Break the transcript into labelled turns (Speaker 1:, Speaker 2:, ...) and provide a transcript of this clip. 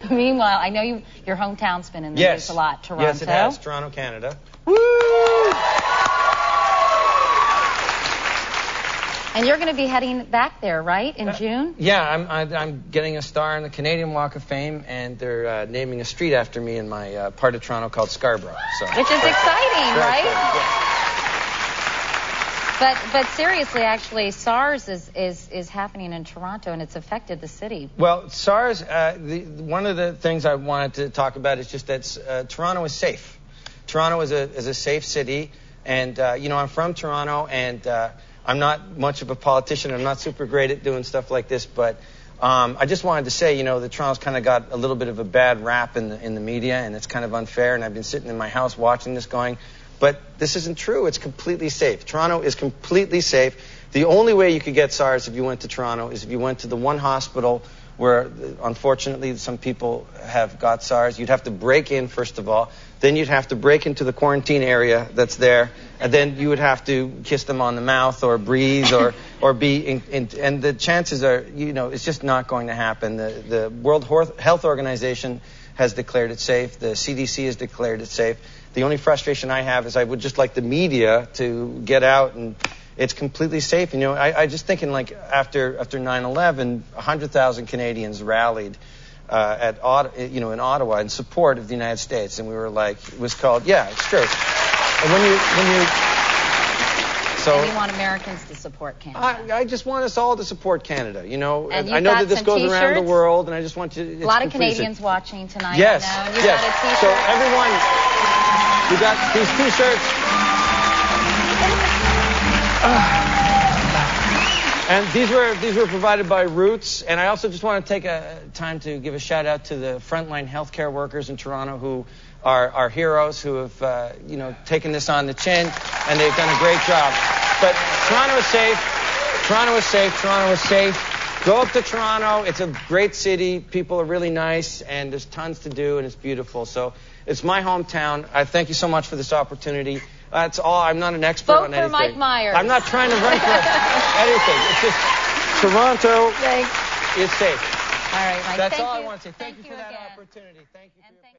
Speaker 1: Meanwhile, I know your hometown's been in the news a lot, Toronto.
Speaker 2: Yes, it has. Toronto, Canada.
Speaker 1: Woo! And you're going to be heading back there, right, in June?
Speaker 2: Yeah, I'm getting a star in the Canadian Walk of Fame, and they're naming a street after me in my part of Toronto called Scarborough. So.
Speaker 1: Which is exciting, right?
Speaker 2: Yeah.
Speaker 1: But seriously, actually, SARS is happening in Toronto, and it's affected the city.
Speaker 2: Well, SARS, one of the things I wanted to talk about is just that Toronto is safe. Toronto is a safe city, and, I'm from Toronto, and I'm not much of a politician. I'm not super great at doing stuff like this, but I just wanted to say, that Toronto's kind of got a little bit of a bad rap in the media, and it's kind of unfair, and I've been sitting in my house watching this going, but this isn't true. It's completely safe. Toronto is completely safe. The only way you could get SARS if you went to Toronto is if you went to the one hospital where, unfortunately, some people have got SARS. You'd have to break in, first of all. Then you'd have to break into the quarantine area that's there. And then you would have to kiss them on the mouth or breathe or be in. And the chances are, it's just not going to happen. The World Health Organization has declared it safe. The CDC has declared it safe. The only frustration I have is I would just like the media to get out, and it's completely safe. And, I just thinking, like, after 9/11, 100,000 Canadians rallied in Ottawa in support of the United States, and we were like, it was called, yeah, it's true. And when you
Speaker 1: and you want Americans to support Canada.
Speaker 2: I just want us all to support Canada.
Speaker 1: And
Speaker 2: I know that this goes around the world, and I just want to.
Speaker 1: A lot of Canadians watching tonight.
Speaker 2: Yes,
Speaker 1: I know. You got a T-shirt.
Speaker 2: So everyone, you got these T-shirts. And these were provided by Roots. And I also just want to take a time to give a shout out to the frontline healthcare workers in Toronto who are heroes, who have taken this on the chin, and they've done a great job. But Toronto is safe. Toronto is safe. Toronto is safe. Go up to Toronto. It's a great city. People are really nice, and there's tons to do, and it's beautiful. So it's my hometown. I thank you so much for this opportunity. That's all. I'm not an expert on anything.
Speaker 1: Vote for Mike Myers.
Speaker 2: I'm not trying to run for anything. It's just Toronto is safe.
Speaker 1: All right, Mike.
Speaker 2: That's all I want to say. Thank you for that opportunity. Thank you.